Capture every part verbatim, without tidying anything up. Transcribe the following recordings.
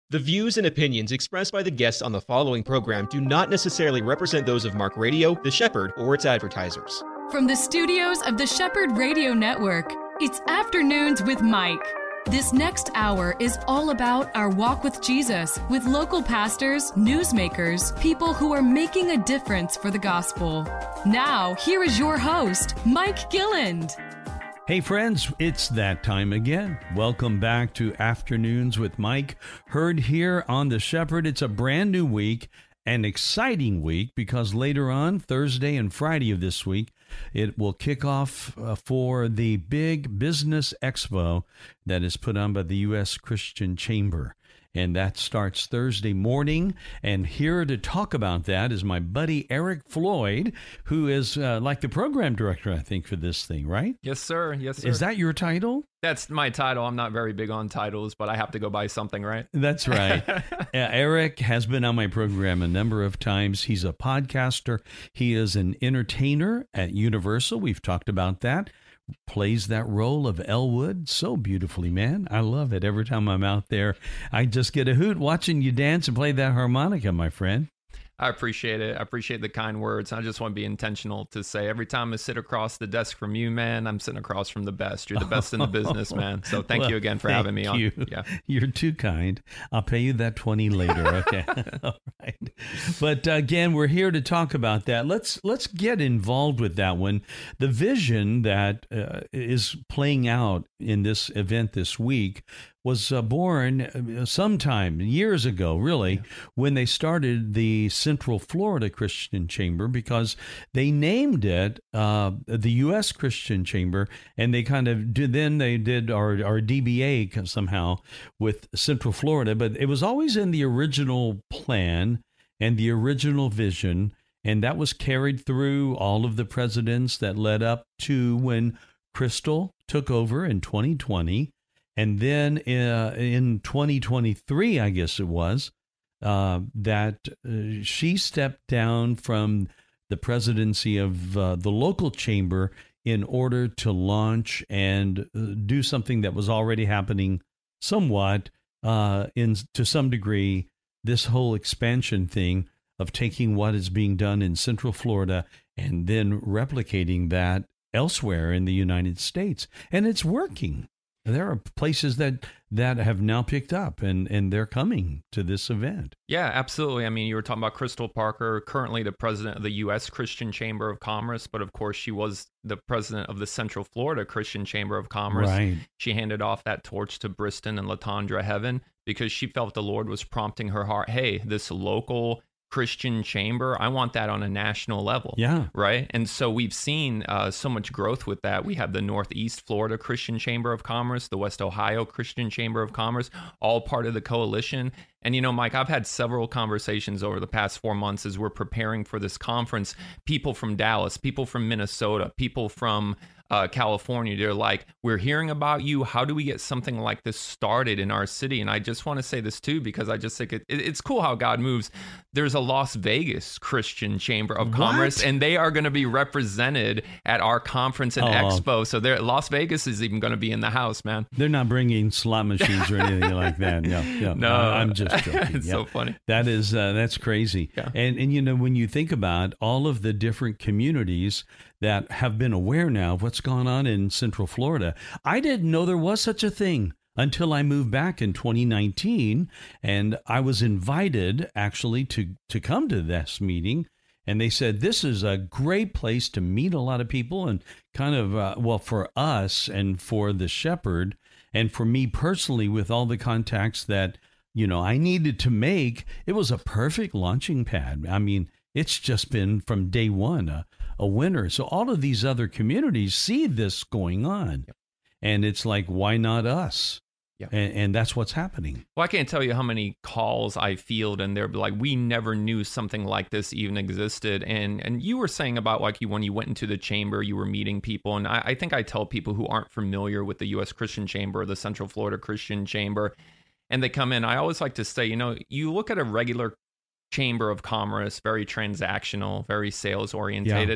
The views and opinions expressed by the guests on the following program do not necessarily represent those of Mark Radio, The Shepherd, or its advertisers. From the studios of the Shepherd Radio Network, it's Afternoons with Mike. This next hour is all about our walk with Jesus, with local pastors, newsmakers, people who are making a difference for the gospel. Now, here is your host, Mike Gilland. Hey friends, it's that time again. Welcome back to Afternoons with Mike, heard here on The Shepherd. It's a brand new week, an exciting week, because later on, Thursday and Friday of this week, it will kick off uh, for the big business expo that is put on by the U S Christian Chamber. And that starts Thursday morning. And here to talk about that is my buddy Eric Floyd, who is uh, like the program director, I think, for this thing, right? Yes, sir. Yes, sir. Is that your title? That's my title. I'm not very big on titles, but I have to go by something, right? That's right. uh, Eric has been on my program a number of times. He's a podcaster. He is an entertainer at Universal. We've talked about that. Plays that role of Elwood so beautifully, man. I love it. Every time I'm out there, I just get a hoot watching you dance and play that harmonica, my friend. I appreciate it. I appreciate the kind words. I just want to be intentional to say every time I sit across the desk from you, man, I'm sitting across from the best. You're the best in the business, man. So thank well, you again for having me on. You. Yeah. You're too kind. I'll pay you that twenty later. Okay. All right. But again, we're here to talk about that. Let's let's get involved with that one. The vision that uh, is playing out in this event this week was uh, born sometime years ago, really, yeah. when they started the Central Florida Christian Chamber, because they named it uh, the U S Christian Chamber, and they kind of did, then they did our, our D B A somehow with Central Florida, but it was always in the original plan and the original vision, and that was carried through all of the presidents that led up to when Crystal took over in twenty twenty. And then uh, in twenty twenty-three, I guess it was, uh, that uh, she stepped down from the presidency of uh, the local chamber in order to launch and uh, do something that was already happening somewhat, uh, in to some degree, this whole expansion thing of taking what is being done in Central Florida and then replicating that elsewhere in the United States. And it's working. There are places that, that have now picked up, and, and they're coming to this event. Yeah, absolutely. I mean, you were talking about Crystal Parker, currently the president of the U S Christian Chamber of Commerce, but of course she was the president of the Central Florida Christian Chamber of Commerce. Right. She handed off that torch to Briston and Latondra Heaven because she felt the Lord was prompting her heart, hey, this local Christian chamber, I want that on a national level. Yeah. Right. And so we've seen uh, so much growth with that. We have the Northeast Florida Christian Chamber of Commerce, the West Ohio Christian Chamber of Commerce, all part of the coalition. And, you know, Mike, I've had several conversations over the past four months as we're preparing for this conference. People from Dallas, people from Minnesota, people from Uh, California, they're like, we're hearing about you. How do we get something like this started in our city? And I just want to say this too, because I just think it, it, it's cool how God moves. There's a Las Vegas Christian Chamber of Commerce, what? and they are going to be represented at our conference and oh. expo. So they're, Las Vegas is even going to be in the house, man. They're not bringing slot machines or anything like that. Yeah, yeah. No, I, I'm just joking. It's yeah. so funny. That is uh, that's crazy. Yeah. And and you know, when you think about all of the different communities that have been aware now of what's gone on in Central Florida, I didn't know there was such a thing until I moved back in twenty nineteen, and I was invited actually to to come to this meeting. And they said, this is a great place to meet a lot of people and kind of, uh, well, for us and for the Shepherd and for me personally, with all the contacts that, you know, I needed to make, it was a perfect launching pad. I mean, it's just been from day one a, a winner. So all of these other communities see this going on. Yep. And it's like, why not us? Yep. And, and that's what's happening. Well, I can't tell you how many calls I field, and they're like, we never knew something like this even existed. And and you were saying about like you when you went into the chamber, you were meeting people. And I, I think I tell people who aren't familiar with the U S Christian Chamber or the Central Florida Christian Chamber, and they come in, I always like to say, you know, you look at a regular chamber of commerce, very transactional, very sales orientated. Yeah.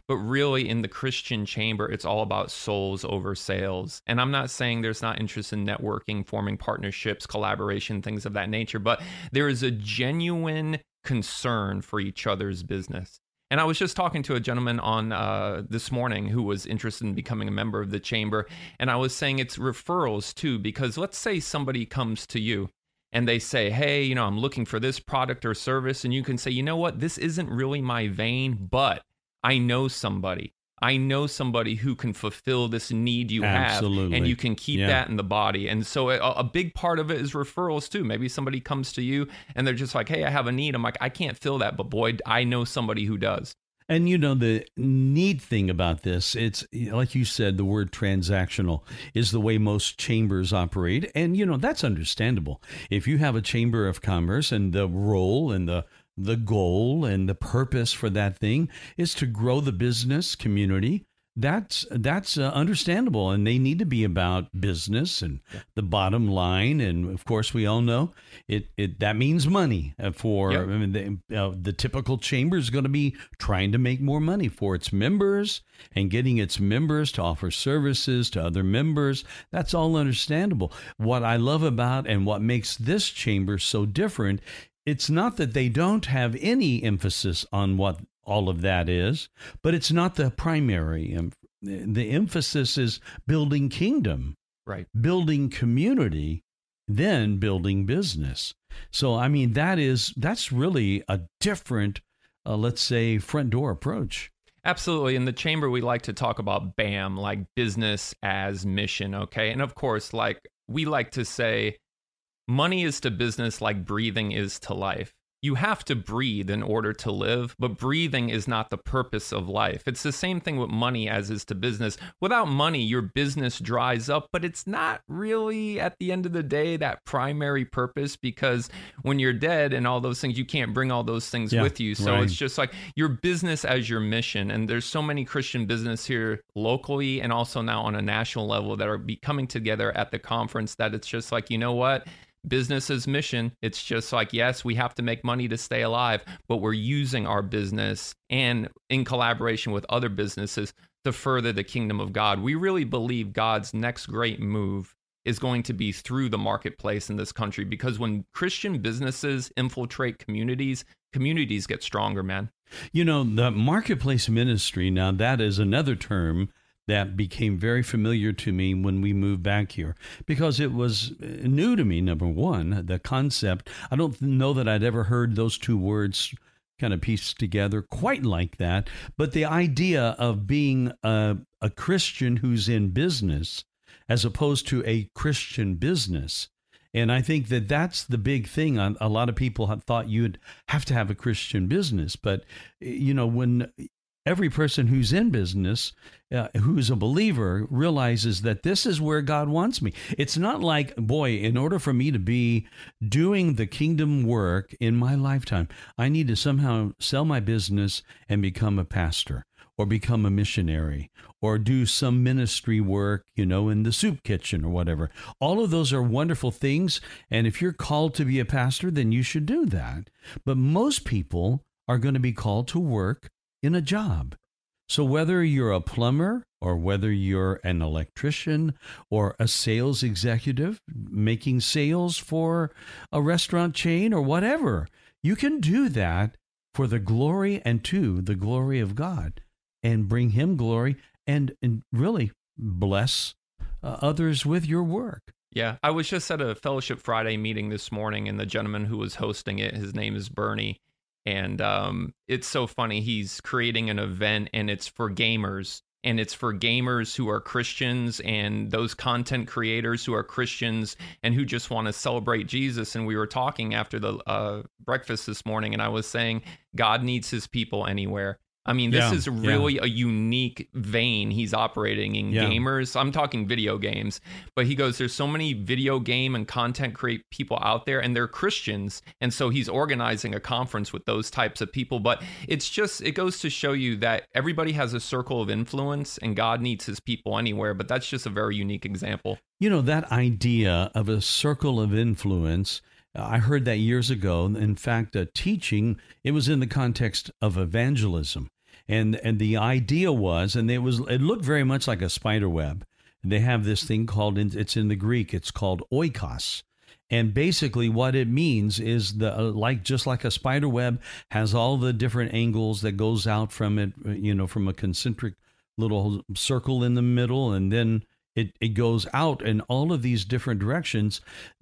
But really, in the Christian chamber, it's all about souls over sales. And I'm not saying there's not interest in networking, forming partnerships, collaboration, things of that nature, but there is a genuine concern for each other's business. And I was just talking to a gentleman on uh, this morning who was interested in becoming a member of the chamber. And I was saying it's referrals too, because let's say somebody comes to you and they say, hey, you know, I'm looking for this product or service. And you can say, you know what, this isn't really my vein, but I know somebody. I know somebody who can fulfill this need you Absolutely. have, and you can keep Yeah. that in the body. And so a, a big part of it is referrals too. Maybe somebody comes to you and they're just like, hey, I have a need. I'm like, I can't fill that, but boy, I know somebody who does. And you know, the neat thing about this, it's like you said, the word transactional is the way most chambers operate. And, you know, that's understandable. If you have a chamber of commerce and the role and the the goal and the purpose for that thing is to grow the business community, that's that's uh, understandable. And they need to be about business and yeah. the bottom line. And of course, we all know it, it that means money for Yep. I mean, the, uh, the typical chamber is going to be trying to make more money for its members and getting its members to offer services to other members. That's all understandable. What I love about and what makes this chamber so different, it's not that they don't have any emphasis on what all of that is, but it's not the primary. em- The emphasis is building kingdom, Right. building community, then building business. So, I mean, that is, that's really a different, uh, let's say, front door approach. Absolutely. In the chamber, we like to talk about BAM, like business as mission. Okay. And of course, like we like to say, money is to business like breathing is to life. You have to breathe in order to live, but breathing is not the purpose of life. It's the same thing with money as is to business. Without money, your business dries up, but it's not really, at the end of the day, that primary purpose, because when you're dead and all those things, you can't bring all those things Yeah, with you. So right. it's just like your business as your mission. And there's so many Christian business here locally and also now on a national level that are be coming together at the conference that it's just like, you know what? Business is mission. It's just like, yes, we have to make money to stay alive, but we're using our business and in collaboration with other businesses to further the kingdom of God. We really believe God's next great move is going to be through the marketplace in this country, because when Christian businesses infiltrate communities, communities get stronger, man. You know, the marketplace ministry, now that is another term that became very familiar to me when we moved back here, because it was new to me, number one, the concept. I don't know that I'd ever heard those two words kind of pieced together quite like that, but the idea of being a, a Christian who's in business as opposed to a Christian business. And I think that that's the big thing. A a lot of people have thought you'd have to have a Christian business, but, you know, when every person who's in business, uh, who's a believer, realizes that this is where God wants me. It's not like, boy, in order for me to be doing the kingdom work in my lifetime, I need to somehow sell my business and become a pastor or become a missionary or do some ministry work, you know, in the soup kitchen or whatever. All of those are wonderful things. And if you're called to be a pastor, then you should do that. But most people are going to be called to work in a job. So whether you're a plumber or whether you're an electrician or a sales executive making sales for a restaurant chain or whatever, you can do that for the glory and to the glory of God and bring him glory and, and really bless uh, others with your work. Yeah, I was just at a Fellowship Friday meeting this morning, and the gentleman who was hosting it, his name is Bernie. And um, it's so funny. He's creating an event, and it's for gamers, and it's for gamers who are Christians and those content creators who are Christians and who just want to celebrate Jesus. And we were talking after the uh, breakfast this morning, and I was saying God needs his people anywhere. I mean, this Yeah, is really yeah. a unique vein he's operating in Yeah. gamers. I'm talking video games, but he goes, there's so many video game and content create people out there, and they're Christians. And so he's organizing a conference with those types of people. But it's just, it goes to show you that everybody has a circle of influence and God needs his people anywhere. But that's just a very unique example. You know, that idea of a circle of influence, I heard that years ago. In fact, a teaching, it was in the context of evangelism. And and the idea was, and it was it looked very much like a spider web. They have this thing called, it's in the Greek, it's called oikos. And basically what it means is the uh, like just like a spider web has all the different angles that goes out from it, you know, from a concentric little circle in the middle, and then it, it goes out in all of these different directions.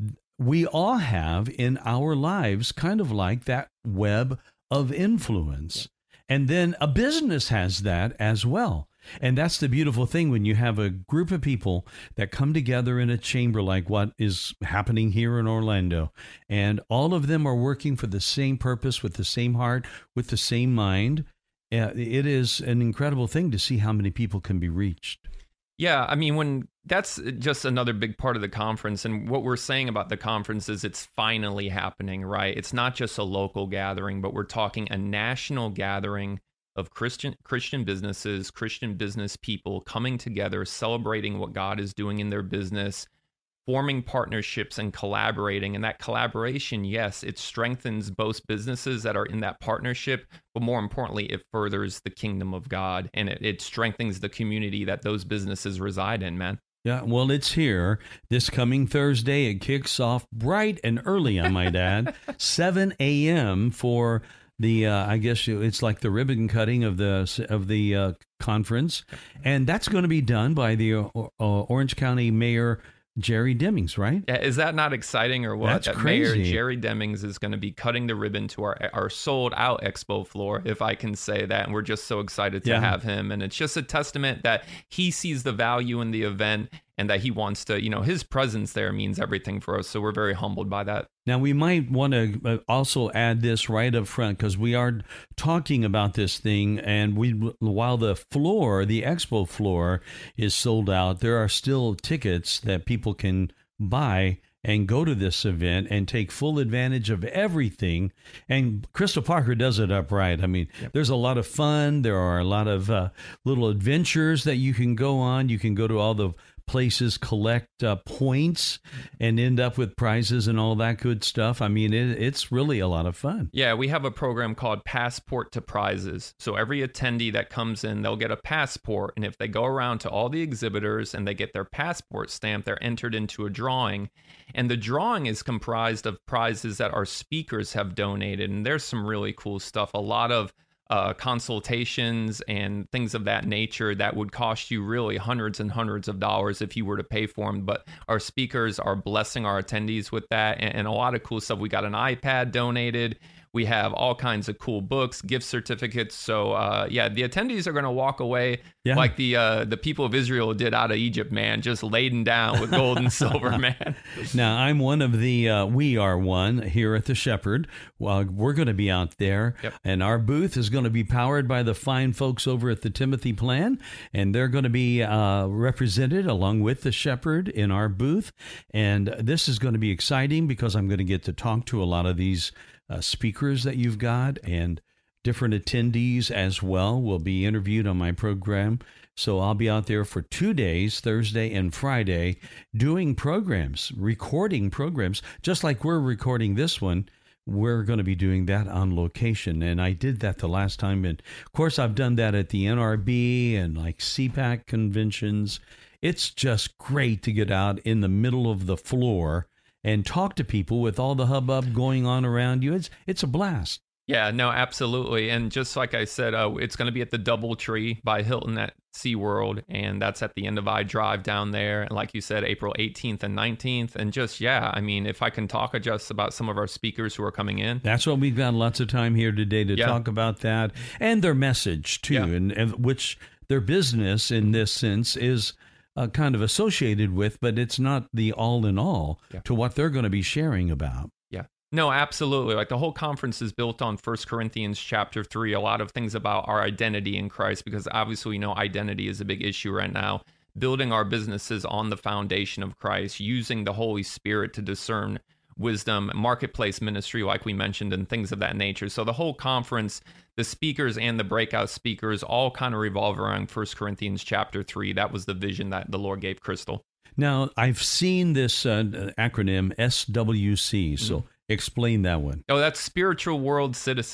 We all have in our lives kind of like that web of influence. And then a business has that as well. And that's the beautiful thing when you have a group of people that come together in a chamber like what is happening here in Orlando, and all of them are working for the same purpose, with the same heart, with the same mind. Uh, it is an incredible thing to see how many people can be reached. Yeah, I mean, when that's just another big part of the conference. And what we're saying about the conference is it's finally happening, right? It's not just a local gathering, but we're talking a national gathering of Christian Christian businesses, Christian business people coming together, celebrating what God is doing in their business, forming partnerships and collaborating. And that collaboration, yes, it strengthens both businesses that are in that partnership, but more importantly, it furthers the kingdom of God, and it, it strengthens the community that those businesses reside in, man. Yeah, well, it's here this coming Thursday. It kicks off bright and early, I might add, seven a.m. for the, uh, I guess it's like the ribbon cutting of the of the uh, conference. And that's going to be done by the uh, uh, Orange County Mayor Jerry Demings, right? Yeah, is that not exciting or what? That's that crazy. Mayor Jerry Demings is going to be cutting the ribbon to our our sold out expo floor, if I can say that. And we're just so excited to Yeah. have him. And it's just a testament that he sees the value in the event and that he wants to, you know, his presence there means everything for us. So we're very humbled by that. Now, we might want to also add this right up front, because we are talking about this thing, and we while the floor, the expo floor, is sold out, there are still tickets that people can buy and go to this event and take full advantage of everything. And Crystal Parker does it upright. I mean, yep. There's a lot of fun. There are a lot of uh, little adventures that you can go on. You can go to all the places, collect uh, points, and end up with prizes and all that good stuff. I mean, it, it's really a lot of fun. Yeah, we have a program called Passport to Prizes. So every attendee that comes in, they'll get a passport. And if they go around to all the exhibitors and they get their passport stamped, they're entered into a drawing. And the drawing is comprised of prizes that our speakers have donated. And there's some really cool stuff. A lot of Uh, consultations and things of that nature that would cost you really hundreds and hundreds of dollars if you were to pay for them. But our speakers are blessing our attendees with that, and, and a lot of cool stuff. We got an iPad donated. We have all kinds of cool books, gift certificates. So, uh, yeah, the attendees are going to walk away yeah. like the uh, the people of Israel did out of Egypt, man, just laden down with gold and silver, man. Now, I'm one of the, uh, we are one here at the Shepherd. Well, we're going to be out there, yep. and our booth is going to be powered by the fine folks over at the Timothy Plan, and they're going to be uh, represented along with the Shepherd in our booth. And this is going to be exciting because I'm going to get to talk to a lot of these Uh, speakers that you've got, and different attendees as well will be interviewed on my program. So I'll be out there for two days, Thursday and Friday, doing programs, recording programs, just like we're recording this one. We're going to be doing that on location. And I did that the last time. And of course, I've done that at the N R B and like C PAC conventions. It's just great to get out in the middle of the floor and talk to people with all the hubbub going on around you. It's it's a blast. Yeah, no, absolutely. And just like I said, uh, it's going to be at the Doubletree by Hilton at SeaWorld, and that's at the end of I Drive down there. And like you said, April eighteenth and nineteenth. And just, yeah, I mean, if I can talk just about some of our speakers who are coming in. That's what we've got lots of time here today to yeah. talk about that, and their message, too, Yeah. and, and which their business, in this sense, is Uh, kind of associated with, but it's not the all in all yeah. to what they're going to be sharing about. Yeah. No, absolutely. Like the whole conference is built on First Corinthians chapter three, a lot of things about our identity in Christ, because obviously we know identity is a big issue right now. Building our businesses on the foundation of Christ, using the Holy Spirit to discern wisdom, marketplace ministry, like we mentioned, and things of that nature. So the whole conference, the speakers and the breakout speakers all kind of revolve around First Corinthians chapter three. That was the vision that the Lord gave Crystal. Now, I've seen this uh, acronym S W C, so mm-hmm. explain that one. Oh, that's Spiritual World Citizens.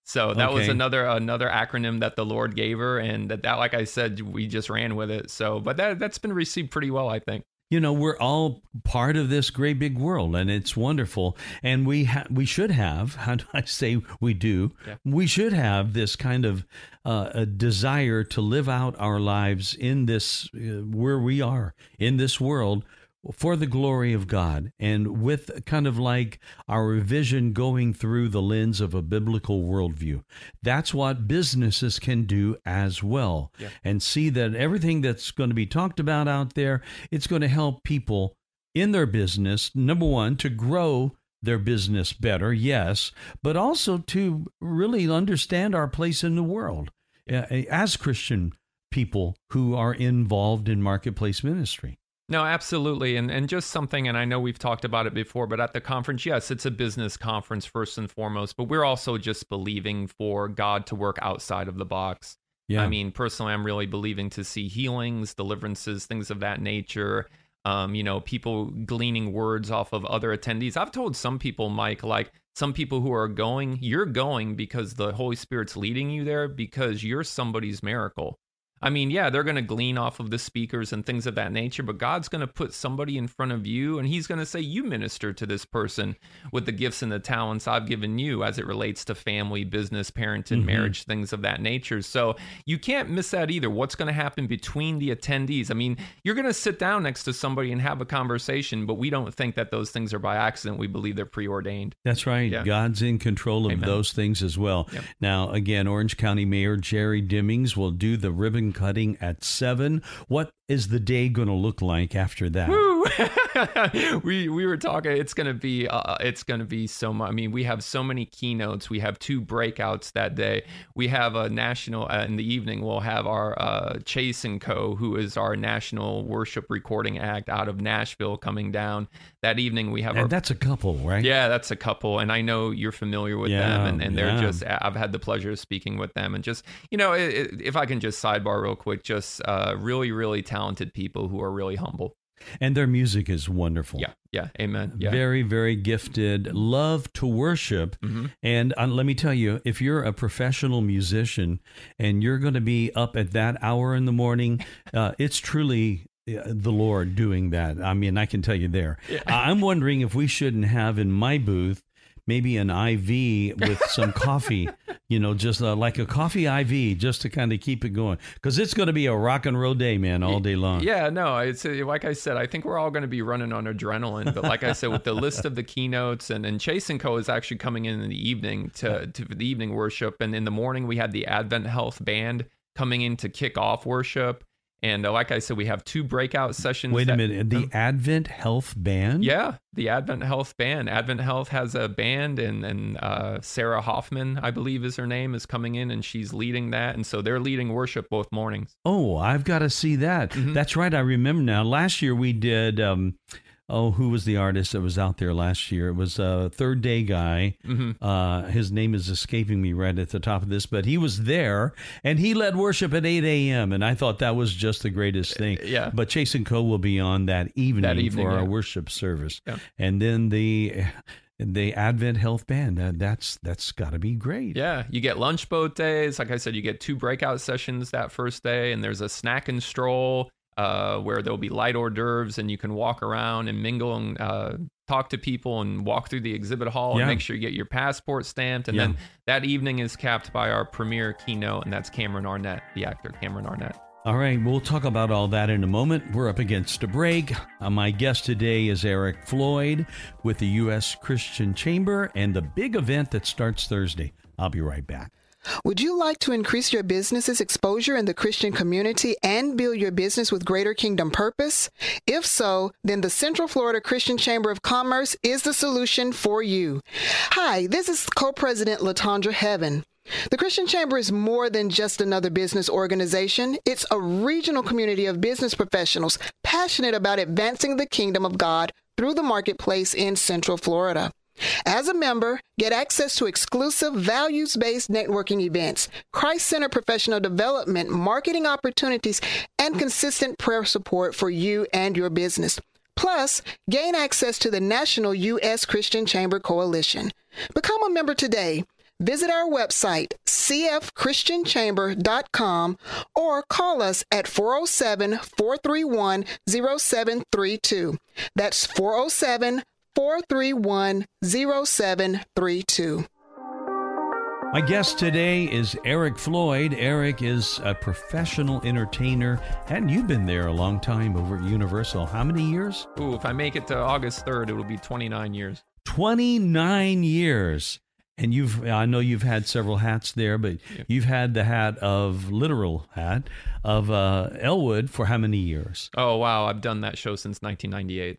So that Okay. was another another acronym that the Lord gave her, and that, that like I said, we just ran with it. So, but that that's been received pretty well, I think. You know, we're all part of this great big world, and it's wonderful. And we ha- we should have, how do I say we do? Yeah. We should have this kind of uh, a desire to live out our lives in this, uh, where we are, in this world, for the glory of God, and with kind of like our vision going through the lens of a biblical worldview. That's what businesses can do as well. Yeah. And see that everything that's going to be talked about out there, it's going to help people in their business, number one, to grow their business better, yes, but also to really understand our place in the world uh, as Christian people who are involved in marketplace ministry. No, absolutely. And and just something, and I know we've talked about it before, but at the conference, yes, it's a business conference first and foremost, but we're also just believing for God to work outside of the box. Yeah. I mean, personally, I'm really believing to see healings, deliverances, things of that nature. Um, you know, people gleaning words off of other attendees. I've told some people, Mike, like some people who are going, you're going because the Holy Spirit's leading you there because you're somebody's miracle. I mean, yeah, they're going to glean off of the speakers and things of that nature, but God's going to put somebody in front of you and he's going to say, you minister to this person with the gifts and the talents I've given you as it relates to family, business, parenting, Mm-hmm. marriage, things of that nature. So you can't miss that either. What's going to happen between the attendees? I mean, you're going to sit down next to somebody and have a conversation, but we don't think that those things are by accident. We believe they're preordained. That's right. Yeah. God's in control of Amen. those things as well. Yep. Now, again, Orange County Mayor Jerry Dimmings will do the ribbon cutting at seven. What is the day going to look like after that? Woo! we we were talking. It's gonna be uh, it's gonna be so much. I mean, we have so many keynotes. We have two breakouts that day. We have a national uh, in the evening. We'll have our uh, Chase and Co., who is our national worship recording act out of Nashville, coming down that evening. We have And our that's a couple, right? yeah, that's a couple, and I know you're familiar with Yeah, them, and, and they're yeah. just. I've had the pleasure of speaking with them, and just you know, it, it, if I can just sidebar real quick, just uh, really, really talented people who are really humble. And their music is wonderful. Yeah, yeah, amen. Yeah, Very, very gifted. Love to worship. Mhm. And uh, let me tell you, if you're a professional musician and you're going to be up at that hour in the morning, uh, it's truly uh, the Lord doing that. I mean, I can tell you there. Yeah. I'm wondering if we shouldn't have in my booth maybe an I V with some coffee, you know, just uh, like a coffee I V, just to kind of keep it going. Because it's going to be a rock and roll day, man, all day long. Yeah, no, it's uh, like I said, I think we're all going to be running on adrenaline. But like I said, with the list of the keynotes, and, and Chase and Co. is actually coming in in the evening to, to the evening worship. And in the morning, we had the Advent Health Band coming in to kick off worship. And uh, like I said, we have two breakout sessions. Wait a that- minute. The Advent Health Band? Yeah, the Advent Health Band. Advent Health has a band, and and uh, Sarah Hoffman, I believe is her name, is coming in, and she's leading that. And so they're leading worship both mornings. Oh, I've got to see that. Mhm. That's right. I remember now. Last year we did, um, oh, who was the artist that was out there last year? It was a Third Day guy. hmm Uh, his name is escaping me right at the top of this, but he was there and he led worship at eight a.m. And I thought that was just the greatest thing. Yeah. But Chase and Co. will be on that evening, That evening, for our yeah. worship service. Yeah. And then the the Advent Health Band. Uh, that's that's got to be great. Yeah, you get lunch both days. Like I said, you get two breakout sessions that first day, and there's a snack and stroll uh, where there'll be light hors d'oeuvres, and you can walk around and mingle and uh, talk to people and walk through the exhibit hall Yeah. and make sure you get your passport stamped. And Yeah. then that evening is capped by our premiere keynote, and that's Cameron Arnett, the actor Cameron Arnett. All right, we'll talk about all that in a moment. We're up against a break. Uh, my guest today is Eric Floyd with the U S Christian Chamber and the big event that starts Thursday. I'll be right back. Would you like to increase your business's exposure in the Christian community and build your business with greater kingdom purpose? If so, then the Central Florida Christian Chamber of Commerce is the solution for you. Hi, this is Co-President Latondra Heaven. The Christian Chamber is more than just another business organization. It's a regional community of business professionals passionate about advancing the kingdom of God through the marketplace in Central Florida. As a member, get access to exclusive values-based networking events, Christ-centered professional development, marketing opportunities, and consistent prayer support for you and your business. Plus, gain access to the National U S Christian Chamber Coalition. Become a member today. Visit our website, c f christian chamber dot com, or call us at four oh seven, four three one, oh seven three two. That's four oh seven, four three one, oh seven three two. My guest today is Eric Floyd. Eric is a professional entertainer, and you've been there a long time over at Universal. How many years? Ooh, if I make it to August third, it will be twenty-nine years. twenty-nine years. And you've, I know you've had several hats there, but Yeah. you've had the hat of, literal hat, of uh, Elwood for how many years? Oh, wow. I've done that show since nineteen ninety-eight.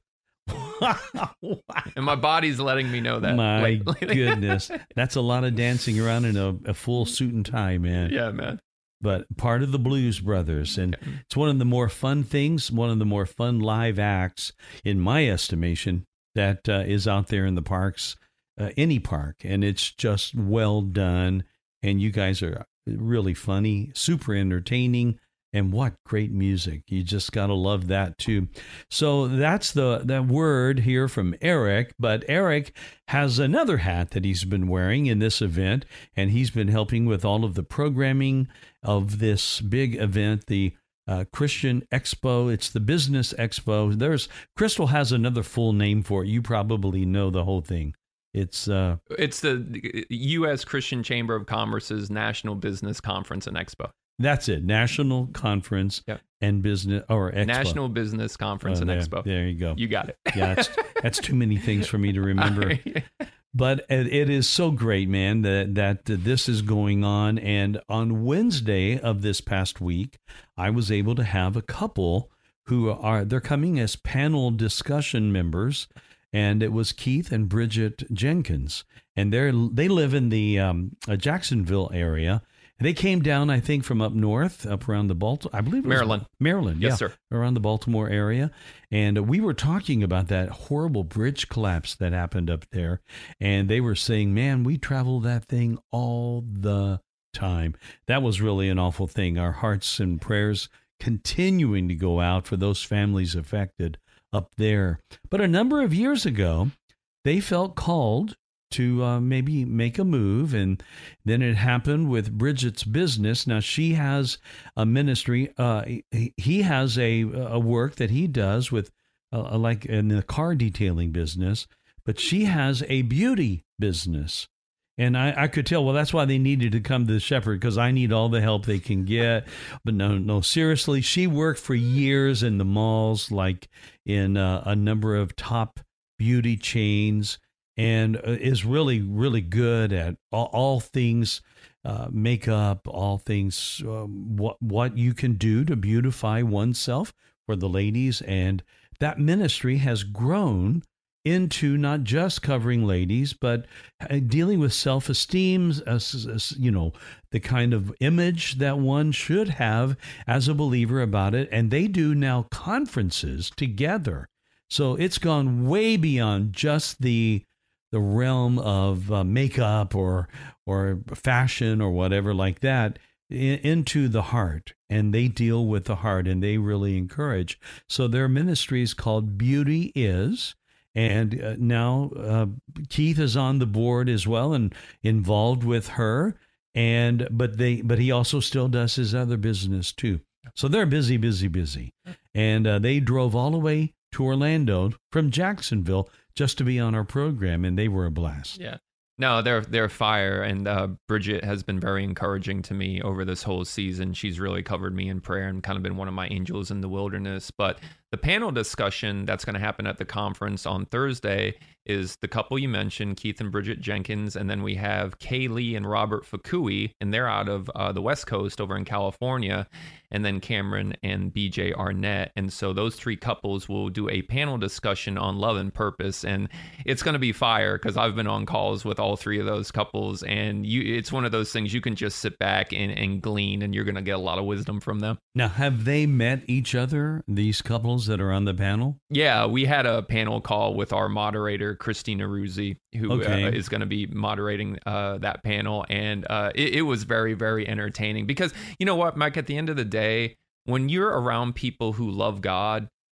And my body's letting me know that. My lately. goodness. That's a lot of dancing around in a, a full suit and tie, man. Yeah, man. But part of the Blues Brothers. And Okay. it's one of the more fun things, one of the more fun live acts, in my estimation, that uh, is out there in the parks, uh, any park. And it's just well done. And you guys are really funny, super entertaining. And what great music. You just got to love that too. So that's the that word here from Eric. But Eric has another hat that he's been wearing in this event, and he's been helping with all of the programming of this big event, the uh, Christian Expo. It's the Business Expo. There's Crystal has another full name for it. You probably know the whole thing. It's uh, It's the U S Christian Chamber of Commerce's National Business Conference and Expo. That's it. National Conference Yep. and Business or Expo. National Business Conference Oh, and there, Expo. There you go. You got it. Yeah, that's, that's too many things for me to remember. But it, it is so great, man, that, that this is going on. And on Wednesday of this past week, I was able to have a couple who are, they're coming as panel discussion members. And it was Keith and Bridget Jenkins. And they're, they live in the um, uh, Jacksonville area. They came down, I think, from up north, up around the Baltimore, I believe it was Maryland. Maryland, Yes, yeah, sir. around the Baltimore area. And we were talking about that horrible bridge collapse that happened up there. And they were saying, man, we travel that thing all the time. That was really an awful thing. Our hearts and prayers continuing to go out for those families affected up there. But a number of years ago, they felt called to uh, maybe make a move. And then it happened with Bridget's business. Now, she has a ministry. Uh, he, he has a, a work that he does with, uh, like in the car detailing business, but she has a beauty business. And I, I could tell, well, that's why they needed to come to the Shepherd, because I need all the help they can get. But no, no, seriously, she worked for years in the malls, like in uh, a number of top beauty chains, and is really, really good at all, all things uh, makeup, all things, um, what what you can do to beautify oneself for the ladies. And that ministry has grown into not just covering ladies, but dealing with self-esteem, uh, you know, the kind of image that one should have as a believer about it. And they do now conferences together. So it's gone way beyond just the the realm of uh, makeup or or fashion or whatever like that, in, into the heart. And they deal with the heart, and they really encourage. So their ministry is called Beauty Is. And uh, now uh, Keith is on the board as well and involved with her. And but they but he also still does his other business too. So they're busy, busy, busy. And uh, they drove all the way to Orlando from Jacksonville just to be on our program, and they were a blast. Yeah. No, they're they're fire, and uh, Bridget has been very encouraging to me over this whole season. She's really covered me in prayer and kind of been one of my angels in the wilderness. But the panel discussion that's going to happen at the conference on Thursday is the couple you mentioned, Keith and Bridget Jenkins, and then we have Kay Lee and Robert Fakui, and they're out of uh, the West Coast over in California, and then Cameron and B J Arnett. And so those three couples will do a panel discussion on love and purpose, and it's going to be fire because I've been on calls with all three of those couples, and you it's one of those things you can just sit back and, and glean, and you're going to get a lot of wisdom from them. Now, have they met each other, these couples that are on the panel? Yeah, we had a panel call with our moderator, Christina Ruzzi, who Okay. uh, is going to be moderating uh, that panel. And uh, it, it was very, very entertaining because, you know what, Mike, at the end of the day, when you're around people who love God,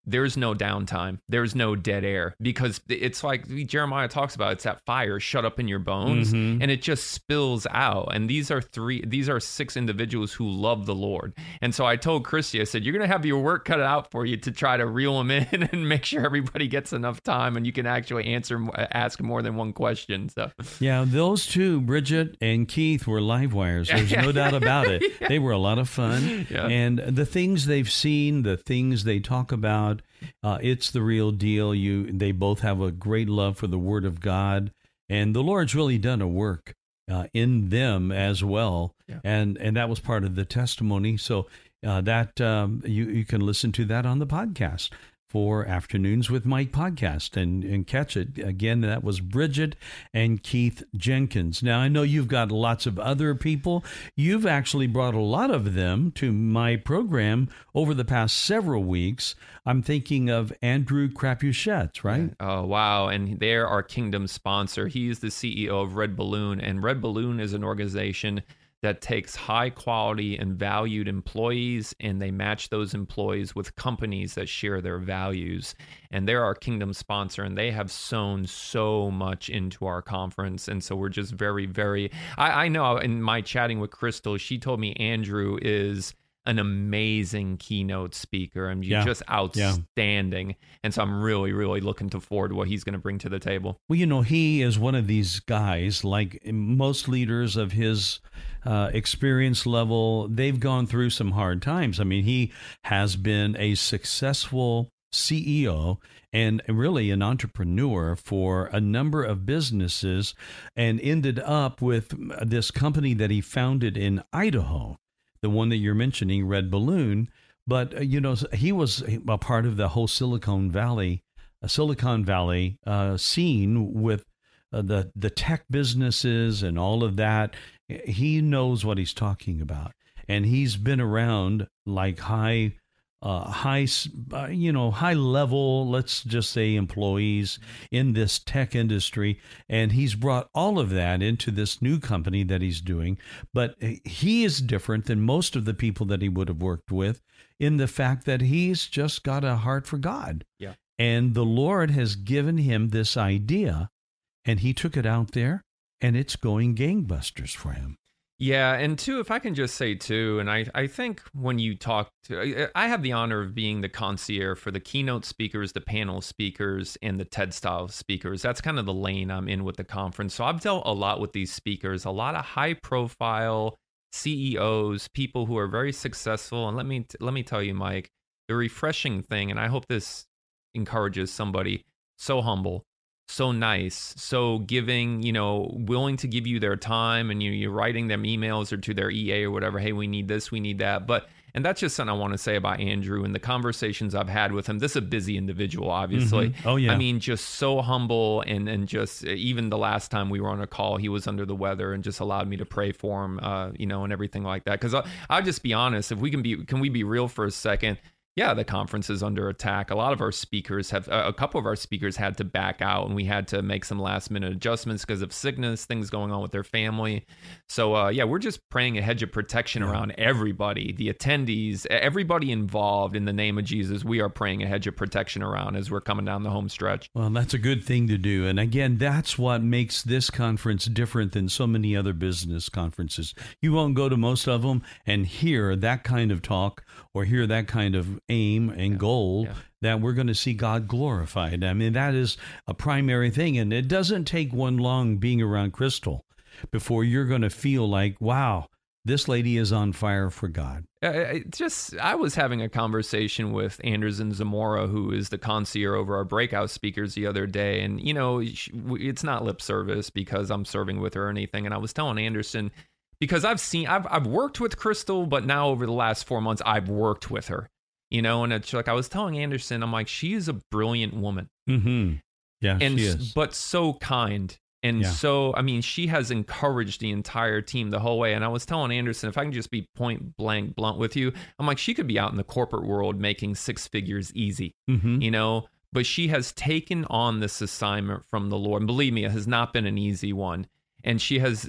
there's no downtime. There's no dead air, because it's like Jeremiah talks about, it's that fire shut up in your bones, mm-hmm. and it just spills out. And these are three, these are six individuals who love the Lord. And so I told Christy, I said, you're going to have your work cut out for you to try to reel them in and make sure everybody gets enough time and you can actually answer, ask more than one question. So yeah, those two, Bridget and Keith, were live wires. There's no doubt about it. Yeah. They were a lot of fun. Yeah. And the things they've seen, the things they talk about, Uh, it's the real deal. You, they both have a great love for the Word of God, and the Lord's really done a work uh, in them as well. Yeah. And and that was part of the testimony. So uh, that um, you you can listen to that on the podcast for Afternoons with Mike podcast and, and catch it. Again, that was Bridget and Keith Jenkins. Now, I know you've got lots of other people. You've actually brought a lot of them to my program over the past several weeks. I'm thinking of Andrew Crapuchettes, right? Oh, wow. And they're our Kingdom sponsor. He's the C E O of Red Balloon, and Red Balloon is an organization that takes high quality and valued employees, and they match those employees with companies that share their values. And they're our Kingdom sponsor, and they have sown so much into our conference. And so we're just very, very, I, I know in my chatting with Crystal, she told me Andrew is an amazing keynote speaker and yeah. just outstanding. Yeah. And so I'm really, really looking to forward to what he's going to bring to the table. Well, you know, he is one of these guys, like most leaders of his uh, experience level, they've gone through some hard times. I mean, he has been a successful C E O and really an entrepreneur for a number of businesses, and ended up with this company that he founded in Idaho, the one that you're mentioning, Red Balloon. But, uh, you know, he was a part of the whole Silicon Valley, uh, Silicon Valley uh, scene with uh, the, the tech businesses and all of that. He knows what he's talking about. And he's been around like high, uh, high, uh, you know, high level, let's just say, employees in this tech industry. And he's brought all of that into this new company that he's doing. But he is different than most of the people that he would have worked with in the fact that he's just got a heart for God. Yeah. And the Lord has given him this idea, and he took it out there, and it's going gangbusters for him. Yeah, and two, if I can just say too, and I, I think when you talk to, I have the honor of being the concierge for the keynote speakers, the panel speakers, and the TED-style speakers. That's kind of the lane I'm in with the conference. So I've dealt a lot with these speakers, a lot of high-profile C E Os, people who are very successful. And let me let me tell you, Mike, the refreshing thing, and I hope this encourages somebody, so humble, so nice, so giving, you know, willing to give you their time, and you, you're writing them emails or to their E A or whatever, hey, we need this, we need that. But, and that's just something I want to say about Andrew and the conversations I've had with him. This is a busy individual, obviously. Mm-hmm. Oh, yeah. I mean, just so humble, and, and just, even the last time we were on a call, he was under the weather and just allowed me to pray for him, uh, you know, and everything like that. Because I'll, I'll just be honest, if we can be, can we be real for a second? Yeah, the conference is under attack. A lot of our speakers have, a couple of our speakers had to back out, and we had to make some last minute adjustments because of sickness, things going on with their family. So, uh, yeah, we're just praying a hedge of protection yeah. around everybody, the attendees, everybody involved in the name of Jesus. We are praying a hedge of protection around as we're coming down the home stretch. Well, that's a good thing to do. And again, that's what makes this conference different than so many other business conferences. You won't go to most of them and hear that kind of talk or hear that kind of aim and yeah, goal yeah. that we're going to see God glorified. I mean, that is a primary thing. And it doesn't take one long being around Crystal before you're going to feel like, wow, this lady is on fire for God. Uh, just, I was having a conversation with Anderson Zamora, who is the concierge over our breakout speakers, the other day. And, you know, it's not lip service because I'm serving with her or anything. And I was telling Anderson, because I've seen, I've, I've worked with Crystal, but now over the last four months, I've worked with her. You know, and it's like I was telling Anderson, I'm like, she is a brilliant woman. Mm-hmm. Yeah, and, she is. But so kind. And yeah. so, I mean, she has encouraged the entire team the whole way. And I was telling Anderson, if I can just be point blank blunt with you, I'm like, she could be out in the corporate world making six figures easy, mm-hmm. you know, but she has taken on this assignment from the Lord. And believe me, it has not been an easy one. And she has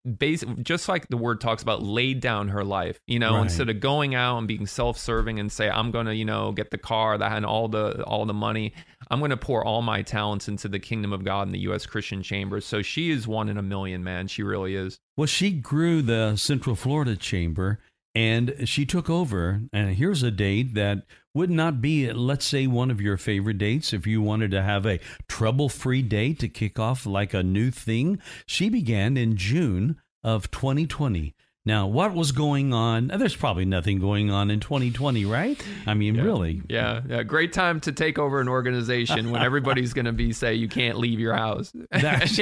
Basic, just like the word talks about, laid down her life, you know, Right. instead of going out and being self-serving and say, I'm going to, you know, get the car that and all the all the money. I'm going to pour all my talents into the kingdom of God in the U S Christian Chamber. So she is one in a million, man. She really is. Well, she grew the Central Florida Chamber, and she took over. And here's a date that would not be, let's say, one of your favorite dates. If you wanted to have a trouble-free date to kick off like a new thing, she began in June of twenty twenty. Now, what was going on? There's probably nothing going on in twenty twenty, right? I mean, Yeah. really. Yeah, yeah. Great time to take over an organization when everybody's going to be say you can't leave your house. That's,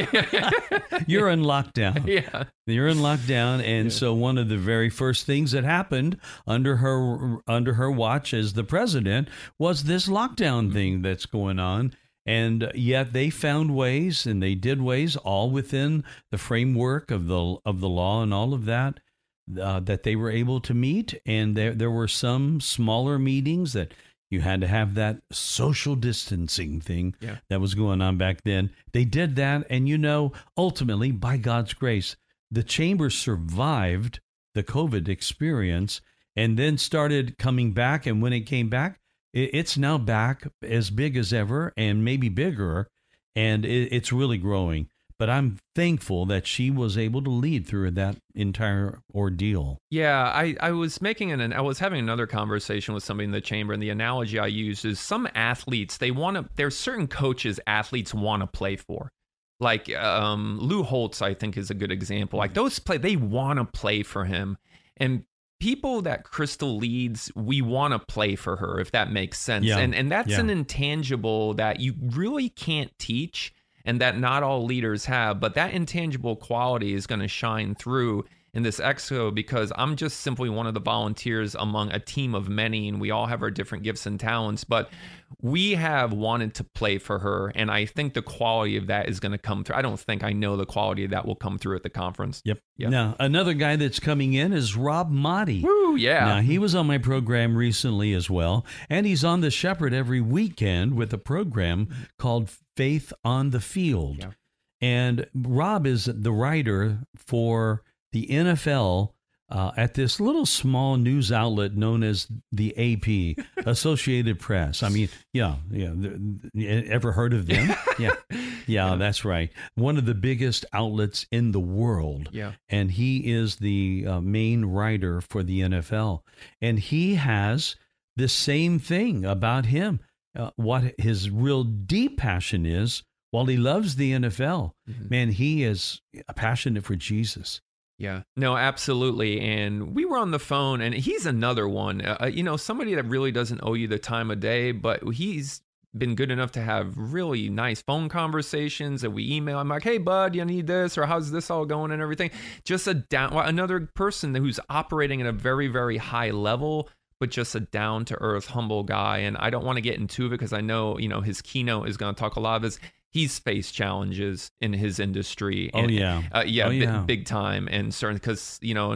you're in lockdown. Yeah. You're in lockdown, and Yeah. so one of the very first things that happened under her under her watch as the president was this lockdown thing that's going on. And yet they found ways, and they did ways, all within the framework of the of the law and all of that, uh, that they were able to meet. And there there were some smaller meetings that you had to have that social distancing thing Yeah. that was going on back then. They did that, and you know, ultimately, by God's grace, the chamber survived the COVID experience and then started coming back. And when it came back, it- it's now back as big as ever and maybe bigger, and it- it's really growing. But I'm thankful that she was able to lead through that entire ordeal. Yeah, I, I was making an I was having another conversation with somebody in the chamber, and the analogy I used is some athletes, they want to there's certain coaches athletes want to play for. Like um, Lou Holtz, I think, is a good example. Like those play, they want to play for him, and people that Crystal leads, we want to play for her, if that makes sense. Yeah. And and that's Yeah. an intangible that you really can't teach, and that not all leaders have. But that intangible quality is going to shine through in this expo, because I'm just simply one of the volunteers among a team of many, and we all have our different gifts and talents, but we have wanted to play for her, and I think the quality of that is going to come through. I don't think, I know the quality of that will come through at the conference. Yep. Yep. Now, another guy that's coming in is Rob Motti. Woo, yeah. Now, he was on my program recently as well, and he's on the Shepherd every weekend with a program called Faith on the Field. Yeah. And Rob is the writer for the N F L uh, at this little small news outlet known as the A P, Associated Press. I mean, yeah, yeah. The, the, ever heard of them? Yeah. yeah, yeah, that's right. One of the biggest outlets in the world. Yeah. And he is the uh, main writer for the N F L. And he has the same thing about him. Uh, what his real deep passion is, while he loves the N F L, Mhm. man, he is passionate for Jesus. Yeah, no, absolutely. And we were on the phone, and he's another one, uh, you know, somebody that really doesn't owe you the time of day, but he's been good enough to have really nice phone conversations, and we email. I'm like, hey, bud, you need this, or how's this all going and everything. Just a down, another person who's operating at a very, very high level, but just a down to earth, humble guy. And I don't want to get into it because I know, you know, his keynote is going to talk a lot of his, he's faced challenges in his industry. Oh, And, yeah. Uh, yeah, Oh, bi- yeah. big time. And certain, because, you know,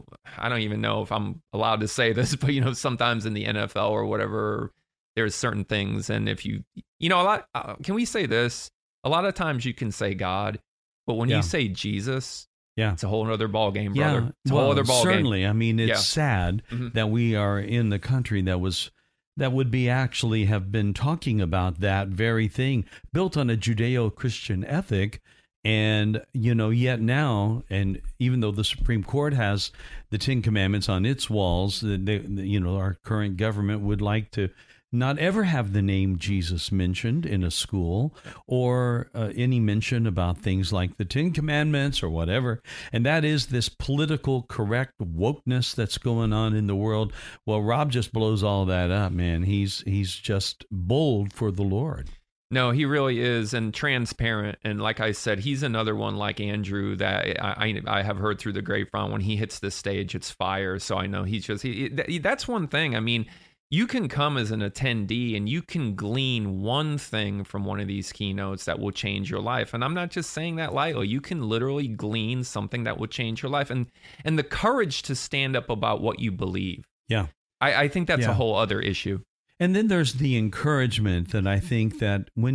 I don't even know if I'm allowed to say this, but, you know, sometimes in the N F L or whatever, there's certain things. And if you, you know, a lot, uh, can we say this? A lot of times you can say God, but when Yeah. you say Jesus, Yeah. it's a whole other ball game, Yeah, brother. It's a well, whole other ball game. certainly. I mean, it's Yeah. sad Mhm. that we are in the country that was that would be actually have been talking about that very thing, built on a Judeo-Christian ethic. And, you know, yet now, and even though the Supreme Court has the Ten Commandments on its walls, they, they- you know, our current government would like to not ever have the name Jesus mentioned in a school, or uh, any mention about things like the Ten Commandments or whatever. And that is this political correct wokeness that's going on in the world. Well, Rob just blows all that up, man. He's he's just bold for the Lord. No, he really is, and transparent. And like I said, he's another one like Andrew that I, I, I have heard through the grapevine. When he hits the stage, it's fire. So I know he's just, he, he, that's one thing. I mean, you can come as an attendee and you can glean one thing from one of these keynotes that will change your life. And I'm not just saying that lightly. You can literally glean something that will change your life. And and the courage to stand up about what you believe. Yeah. I, I think that's Yeah. a whole other issue. And then there's the encouragement that I think that when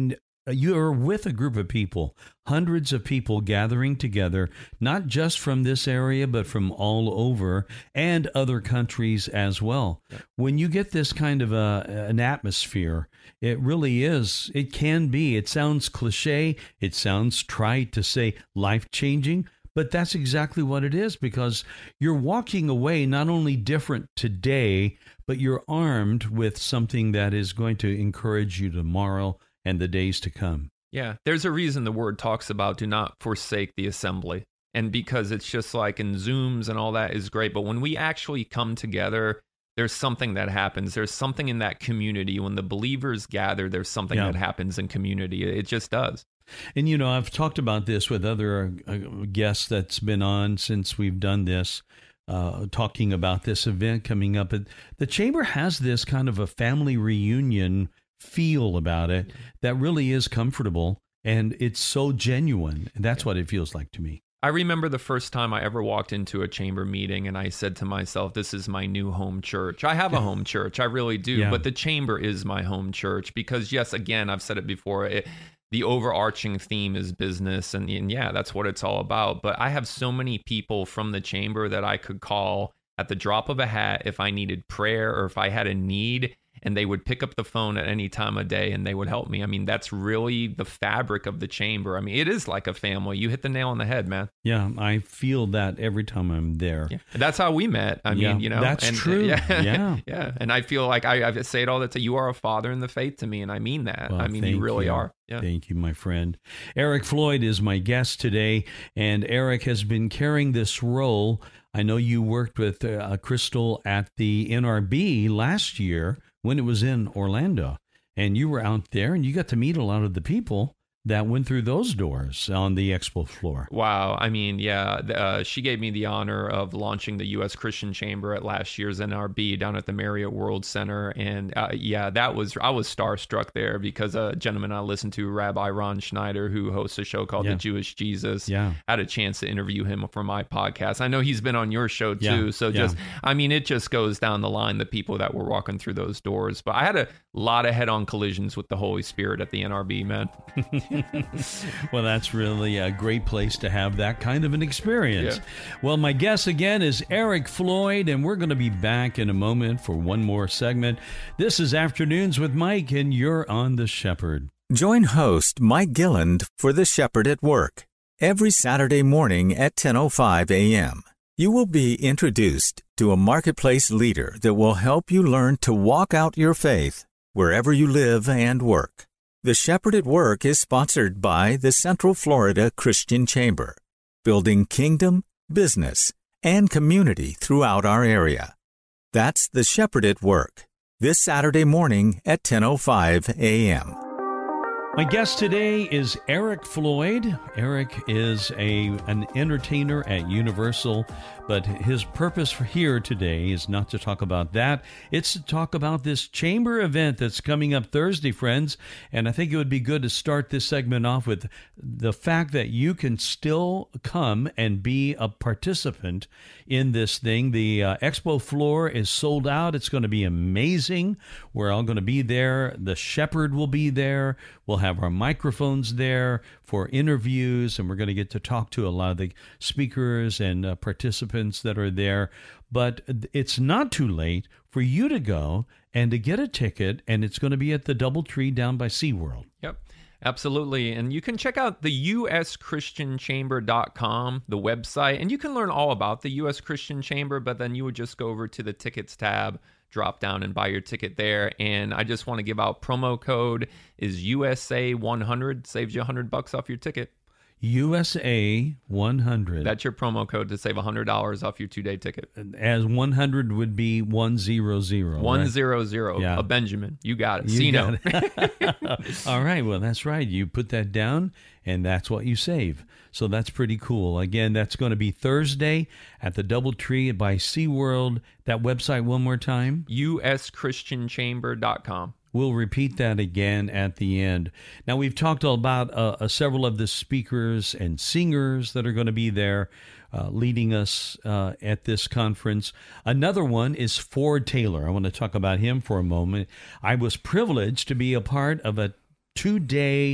you're with a group of people, hundreds of people gathering together, not just from this area, but from all over and other countries as well. Yeah. When you get this kind of a, an atmosphere, it really is, it can be, it sounds cliche, it sounds trite to say life-changing, but that's exactly what it is, because you're walking away not only different today, but you're armed with something that is going to encourage you tomorrow and the days to come. Yeah, there's a reason the word talks about do not forsake the assembly. And because it's just like in Zooms and all that is great. But when we actually come together, there's something that happens. There's something in that community. When the believers gather, there's something yeah. that happens in community. It just does. And, you know, I've talked about this with other uh, guests that's been on since we've done this, uh, talking about this event coming up. The Chamber has this kind of a family reunion feel about it that really is comfortable, and it's so genuine. And that's what it feels like to me. I remember the first time I ever walked into a chamber meeting and I said to myself, this is my new home church. I have a home church. I really do. Yeah. But the chamber is my home church because, yes, again, I've said it before, it, the overarching theme is business. And, and yeah, that's what it's all about. But I have so many people from the chamber that I could call at the drop of a hat if I needed prayer or if I had a need. And they would pick up the phone at any time of day and they would help me. I mean, that's really the fabric of the chamber. I mean, it is like a family. You hit the nail on the head, man. Yeah, I feel that every time I'm there. Yeah. That's how we met. I yeah, mean, you know. That's and, true. Uh, yeah. yeah. yeah. And I feel like I, I say it all the time. You are a father in the faith to me. And I mean that. Well, I mean, you really you. are. Yeah. Thank you, my friend. Eric Floyd is my guest today. And Eric has been carrying this role. I know you worked with uh, Crystal at the N R B last year when it was in Orlando, and you were out there and you got to meet a lot of the people that went through those doors on the expo floor. Wow. I mean, yeah, uh, she gave me the honor of launching the U S Christian Chamber at last year's N R B down at the Marriott World Center. And uh, yeah, that was, I was starstruck there because a gentleman I listened to, Rabbi Ron Schneider, who hosts a show called yeah. The Jewish Jesus, yeah. had a chance to interview him for my podcast. I know he's been on your show too. Yeah. So yeah. just, I mean, it just goes down the line, the people that were walking through those doors. But I had a lot of head-on collisions with the Holy Spirit at the N R B, man. Well, that's really a great place to have that kind of an experience. Yeah. Well, my guest again is Eric Floyd, and we're going to be back in a moment for one more segment. This is Afternoons with Mike, and you're on The Shepherd. Join host Mike Gilland for The Shepherd at Work every Saturday morning at ten oh five a.m. You will be introduced to a marketplace leader that will help you learn to walk out your faith wherever you live and work. The Shepherd at Work is sponsored by the Central Florida Christian Chamber, building kingdom, business, and community throughout our area. That's The Shepherd at Work, this Saturday morning at ten oh five a.m. My guest today is Eric Floyd. Eric is a an entertainer at Universal, but his purpose for here today is not to talk about that. It's to talk about this chamber event that's coming up Thursday, friends. And I think it would be good to start this segment off with the fact that you can still come and be a participant in this thing. The uh, expo floor is sold out. It's going to be amazing. We're all going to be there. The Shepherd will be there. We'll have our microphones there for interviews, and we're going to get to talk to a lot of the speakers and uh, participants that are there. But it's not too late for you to go and to get a ticket, and it's going to be at the DoubleTree down by SeaWorld. Yep. Absolutely. And you can check out the U S Christian Chamber dot com, the website, and you can learn all about the U S Christian Chamber, but then you would just go over to the tickets tab, drop down and buy your ticket there. And I just want to give out promo code is U S A one hundred, saves you one hundred bucks off your ticket. U S A one hundred. That's your promo code to save one hundred dollars off your two-day ticket. As one hundred would be one hundred. one right? hundred. Yeah. A Benjamin. You got it. You Sino. got it. All right. Well, that's right. You put that down, and that's what you save. So that's pretty cool. Again, that's going to be Thursday at the DoubleTree by SeaWorld. That website one more time. U S Christian Chamber dot com. We'll repeat that again at the end. Now, we've talked about uh, uh, several of the speakers and singers that are going to be there uh, leading us uh, at this conference. Another one is Ford Taylor. I want to talk about him for a moment. I was privileged to be a part of a two-day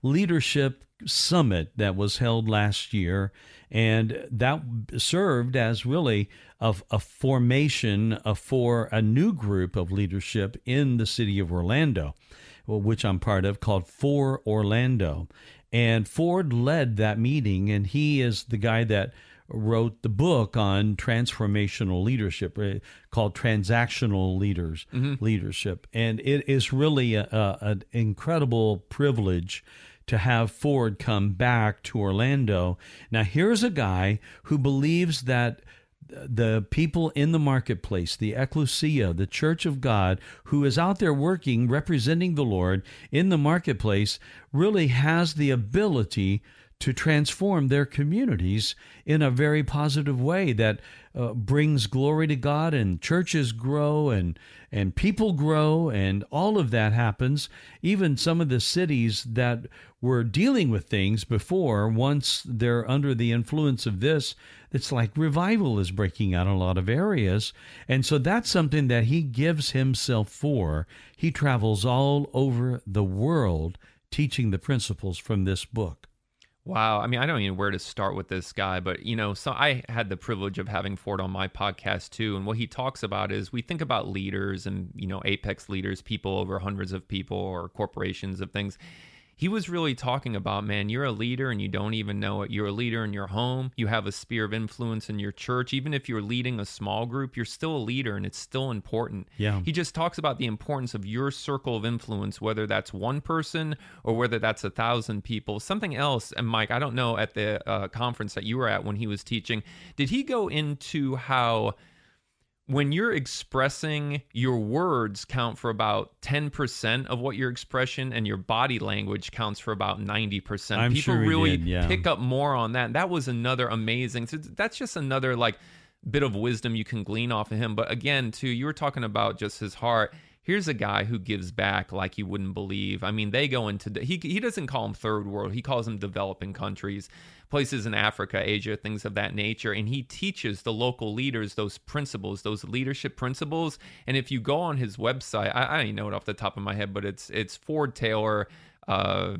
leadership summit that was held last year, and that served as really a, a formation of, for a new group of leadership in the city of Orlando, which I'm part of, called For Orlando. And Ford led that meeting, and he is the guy that wrote the book on transformational leadership called Transactional Leaders mm-hmm. Leadership. And it is really a, a, an incredible privilege to have Ford come back to Orlando. Now, here's a guy who believes that the people in the marketplace, the ecclesia, the church of God, who is out there working, representing the Lord in the marketplace, really has the ability to transform their communities in a very positive way that uh, brings glory to God, and churches grow and and people grow, and all of that happens. Even some of the cities that were dealing with things before, once they're under the influence of this, it's like revival is breaking out in a lot of areas. And so that's something that he gives himself for. He travels all over the world teaching the principles from this book. Wow. I mean, I don't even know where to start with this guy, but, you know, so I had the privilege of having Ford on my podcast too. And what he talks about is we think about leaders and, you know, apex leaders, people over hundreds of people or corporations of things. He was really talking about, man, you're a leader and you don't even know it. You're a leader in your home. You have a sphere of influence in your church. Even if you're leading a small group, you're still a leader, and it's still important. Yeah. He just talks about the importance of your circle of influence, whether that's one person or whether that's a thousand people. Something else, and Mike, I don't know, at the uh, conference that you were at when he was teaching, did he go into how when you're expressing, your words count for about ten percent of what your expression, and your body language counts for about ninety percent. I'm People sure he really did, yeah. pick up more on that. That was another amazing. So that's just another like bit of wisdom you can glean off of him. But again, too, you were talking about just his heart. Here's a guy who gives back like you wouldn't believe. I mean, they go into, he he doesn't call them third world. He calls them developing countries, places in Africa, Asia, things of that nature. And he teaches the local leaders those principles, those leadership principles. And if you go on his website, I, I don't even know it off the top of my head, but it's it's Ford Taylor, uh,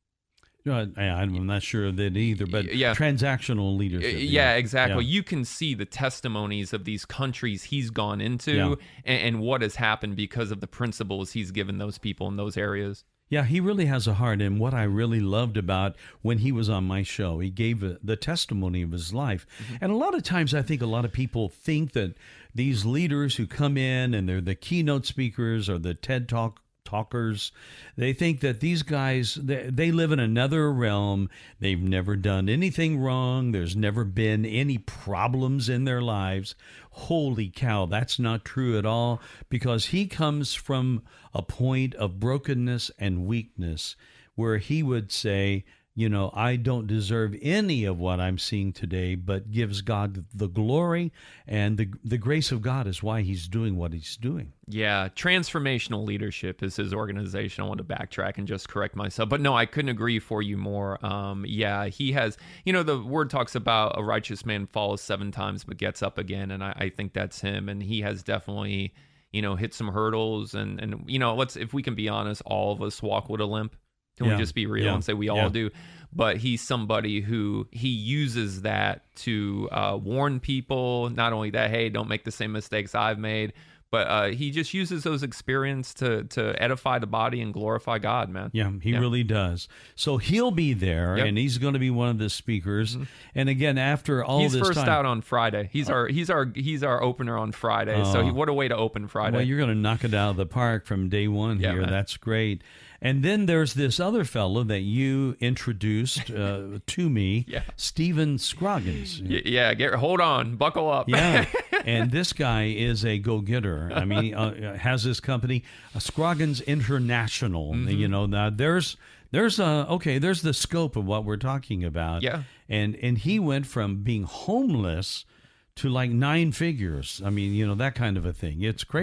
Uh, I'm not sure of that either, but yeah. transactional leadership. Yeah, yeah exactly. Yeah. You can see the testimonies of these countries he's gone into Yeah. and, and what has happened because of the principles he's given those people in those areas. Yeah, he really has a heart. And what I really loved about when he was on my show, he gave a, the testimony of his life. Mm-hmm. And a lot of times I think a lot of people think that these leaders who come in and they're the keynote speakers or the TED Talk talkers, they think that these guys, they, they live in another realm. They've never done anything wrong. There's never been any problems in their lives. Holy cow, that's not true at all, because he comes from a point of brokenness and weakness where he would say, you know, I don't deserve any of what I'm seeing today, but gives God the glory, and the the grace of God is why he's doing what he's doing. Yeah, Transformational Leadership is his organization. I want to backtrack and just correct myself. But no, I couldn't agree for you more. Um, yeah, he has, you know, the word talks about a righteous man falls seven times but gets up again, and I, I think that's him. And he has definitely, you know, hit some hurdles. And, and, you know, let's, if we can be honest, all of us walk with a limp. Can yeah. we just be real yeah. and say we yeah. all do? But he's somebody who he uses that to uh, warn people. Not only that, hey, don't make the same mistakes I've made, but uh, he just uses those experiences to to edify the body and glorify God, man. Yeah, he yeah. really does. So he'll be there, yep. and he's going to be one of the speakers. Mm-hmm. And again, after all he's this first time, out on Friday. He's our he's our he's our opener on Friday. Oh. So he, what a way to open Friday. Well, you're going to knock it out of the park from day one yeah, here. Man. That's great. And then there's this other fellow that you introduced uh, to me, yeah. Stephen Scroggins. Y- yeah, get hold on, buckle up. Yeah, and this guy is a go-getter. I mean, he uh, has this company, uh, Scroggins International. Mm-hmm. You know, now there's there's a okay, there's the scope of what we're talking about. Yeah, and and he went from being homeless to like nine figures. I mean, you know, that kind of a thing. It's crazy.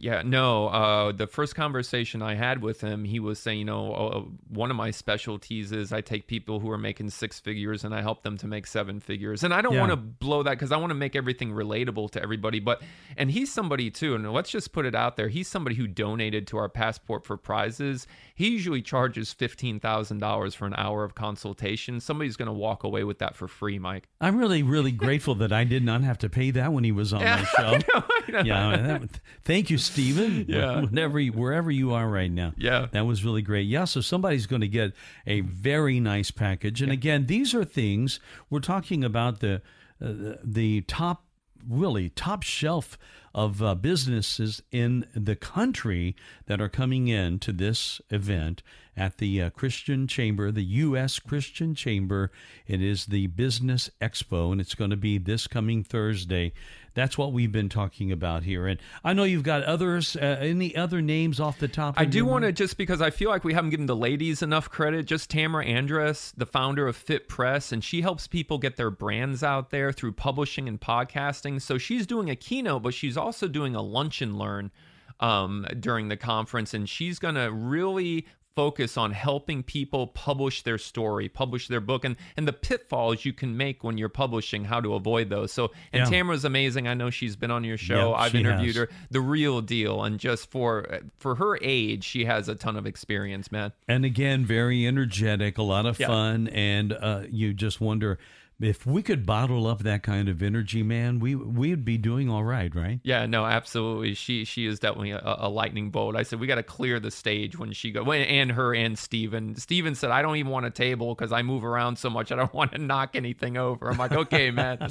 Yeah, no, uh, the first conversation I had with him, he was saying, you know, uh, one of my specialties is I take people who are making six figures and I help them to make seven figures. And I don't Yeah. want to blow that because I want to make everything relatable to everybody. But, and he's somebody too, and let's just put it out there. He's somebody who donated to our Passport for Prizes. He usually charges fifteen thousand dollars for an hour of consultation. Somebody's going to walk away with that for free, Mike. I'm really, really grateful that I did not have to pay that when he was on my show. I know, I know. Yeah, that, thank you, Stephen. Yeah. Whenever you, wherever you are right now. Yeah. That was really great. Yeah, so somebody's going to get a very nice package. And Yeah. again, these are things we're talking about the uh, the top, really top shelf of uh, businesses in the country that are coming in to this event at the uh, Christian Chamber, the U S Christian Chamber. It is the Business Expo, and it's going to be this coming Thursday. That's what we've been talking about here. And I know you've got others. Uh, any other names off the top? I of do your want to, mind? just because I feel like we haven't given the ladies enough credit, just Tamara Andress, the founder of Fit Press, and she helps people get their brands out there through publishing and podcasting. So she's doing a keynote, but she's also doing a lunch and learn um, during the conference, and she's going to really focus on helping people publish their story, publish their book, and and the pitfalls you can make when you're publishing, how to avoid those. So, and Yeah. Tamara's amazing. I know she's been on your show. Yeah, I've she interviewed has. her. The real deal, and just for for her age, she has a ton of experience, man. And again, very energetic, a lot of Yeah. fun, and uh, you just wonder if we could bottle up that kind of energy, man, we we'd be doing all right, right? Yeah, no, absolutely. She she is definitely a, a lightning bolt. I said we got to clear the stage when she go. When, and her and Steven. Steven said I don't even want a table because I move around so much. I don't want to knock anything over. I'm like, okay, man.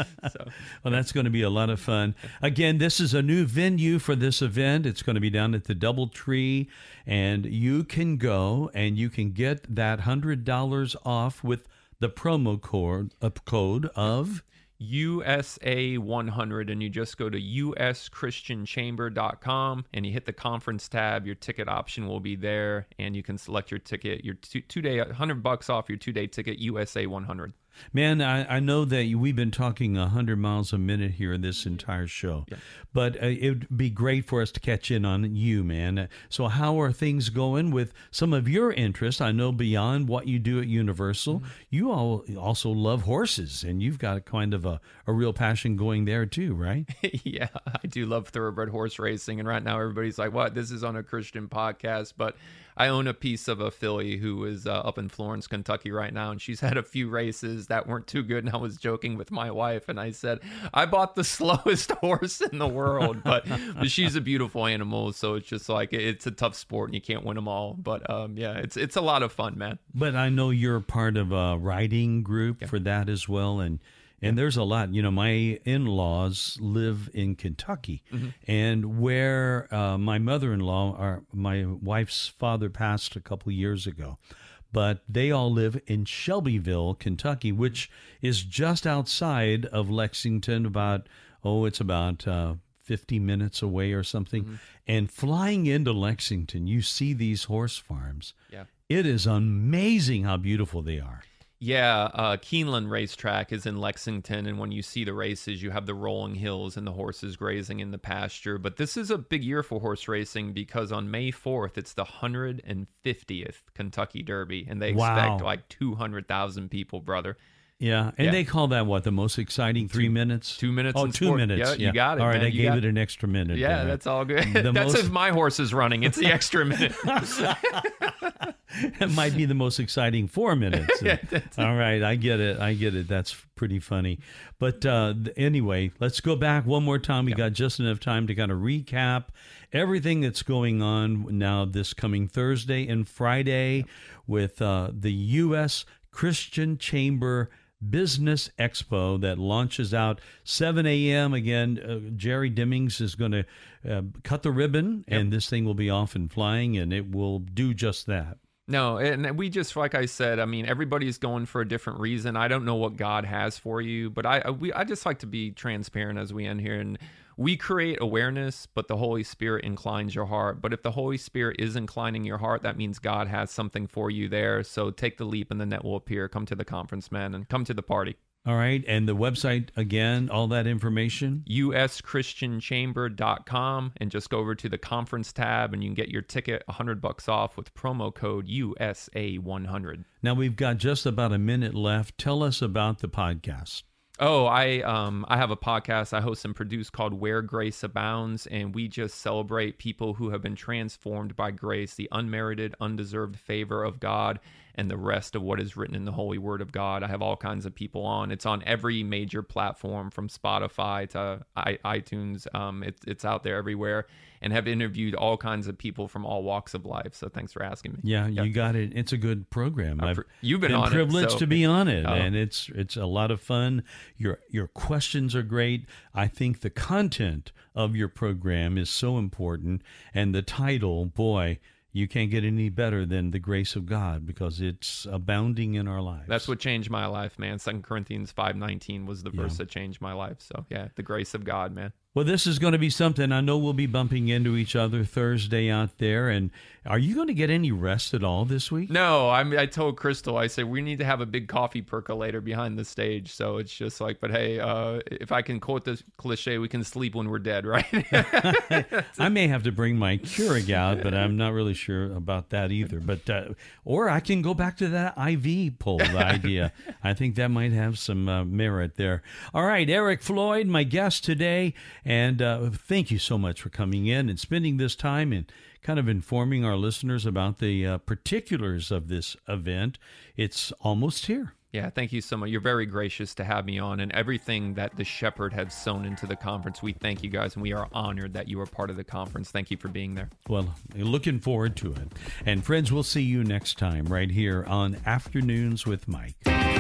So Well, that's going to be a lot of fun. Again, this is a new venue for this event. It's going to be down at the DoubleTree, and you can go and you can get that one hundred dollars off with the promo code, uh, code of U S A one hundred, and you just go to U S Christian Chamber dot com and you hit the conference tab. Your ticket option will be there, and you can select your ticket. Your two, two day, one hundred bucks off your two day ticket, U S A one hundred. Man, I, I know that we've been talking one hundred miles a minute here in this entire show, Yeah. but uh, it would be great for us to catch in on you, man. Uh, So how are things going with some of your interests? I know beyond what you do at Universal, Mm-hmm. you all also love horses, and you've got kind of a, a real passion going there too, right? Yeah, I do love thoroughbred horse racing. And right now everybody's like, what? This is on a Christian podcast. But I own a piece of a filly who is uh, up in Florence, Kentucky right now. And she's had a few races that weren't too good. And I was joking with my wife. And I said, I bought the slowest horse in the world. But, but she's a beautiful animal. So it's just like, it's a tough sport and you can't win them all. But um, yeah, it's it's a lot of fun, man. But I know you're part of a riding group for that as well, and and there's a lot. You know, my in-laws live in Kentucky, Mm-hmm. and where uh, my mother-in-law, or my wife's father, passed a couple years ago, but they all live in Shelbyville, Kentucky, which is just outside of Lexington. About oh, it's about uh, fifty minutes away or something. Mm-hmm. And flying into Lexington, you see these horse farms. Yeah. It is amazing how beautiful they are. Yeah, uh, Keeneland Racetrack is in Lexington, and when you see the races, you have the rolling hills and the horses grazing in the pasture. But this is a big year for horse racing because on May fourth, it's the one hundred fiftieth Kentucky Derby, and they expect Wow. like two hundred thousand people, brother. Yeah, and Yeah. they call that what, the most exciting three minutes? two minutes Oh, in two sport. minutes. Yeah, you got it, All right, man. I You gave got it an extra minute. Yeah, there. that's all good. The That's most- if my horse is running. It's the extra minute. It might be the most exciting four minutes. All right, I get it. I get it. That's pretty funny. But uh, th- anyway, let's go back one more time. We got just enough time to kind of recap everything that's going on now this coming Thursday and Friday with uh, the U S Christian Chamber Business Expo that launches out seven a.m. Again, uh, Jerry Dimmings is going to uh, cut the ribbon, and this thing will be off and flying, and it will do just that. No, and we just, like I said, I mean, everybody's going for a different reason. I don't know what God has for you, but I we I just like to be transparent as we end here. And we create awareness, but the Holy Spirit inclines your heart. But if the Holy Spirit is inclining your heart, that means God has something for you there. So take the leap and the net will appear. Come to the conference, man, and come to the party. All right. And the website, again, all that information? U S Christian Chamber dot com, and just go over to the conference tab and you can get your ticket one hundred bucks off with promo code U S A one hundred. Now, we've got just about a minute left. Tell us about the podcast. Oh, I um I have a podcast I host and produce called Where Grace Abounds, and we just celebrate people who have been transformed by grace, the unmerited, undeserved favor of God, and the rest of what is written in the Holy Word of God. I have all kinds of people on. It's on every major platform from Spotify to I- iTunes. Um, it's it's out there everywhere, and have interviewed all kinds of people from all walks of life. So thanks for asking me. Yeah, yep. you got it. It's a good program. I've, I've you've been, been on privileged it, so. to be on it, Oh. and it's it's a lot of fun. Your your questions are great. I think the content of your program is so important, and the title, boy, you can't get any better than the grace of God, because it's abounding in our lives. That's what changed my life, man. Second Corinthians five nineteen was the verse Yeah. that changed my life. So yeah, the grace of God, man. Well, this is going to be something. I know we'll be bumping into each other Thursday out there. And are you going to get any rest at all this week? No, I mean, I told Crystal, I said, we need to have a big coffee percolator behind the stage. So it's just like, but hey, uh, if I can quote this cliche, we can sleep when we're dead, right? I may have to bring my Keurig out, but I'm not really sure about that either. But uh, or I can go back to that I V poll idea. I think that might have some uh, merit there. All right, Eric Floyd, my guest today. And uh, thank you so much for coming in and spending this time and kind of informing our listeners about the uh, particulars of this event. It's almost here. Yeah, thank you so much. You're very gracious to have me on, and everything that the Shepherd has sown into the conference. We thank you guys, and we are honored that you are part of the conference. Thank you for being there. Well, looking forward to it. And friends, we'll see you next time right here on Afternoons with Mike.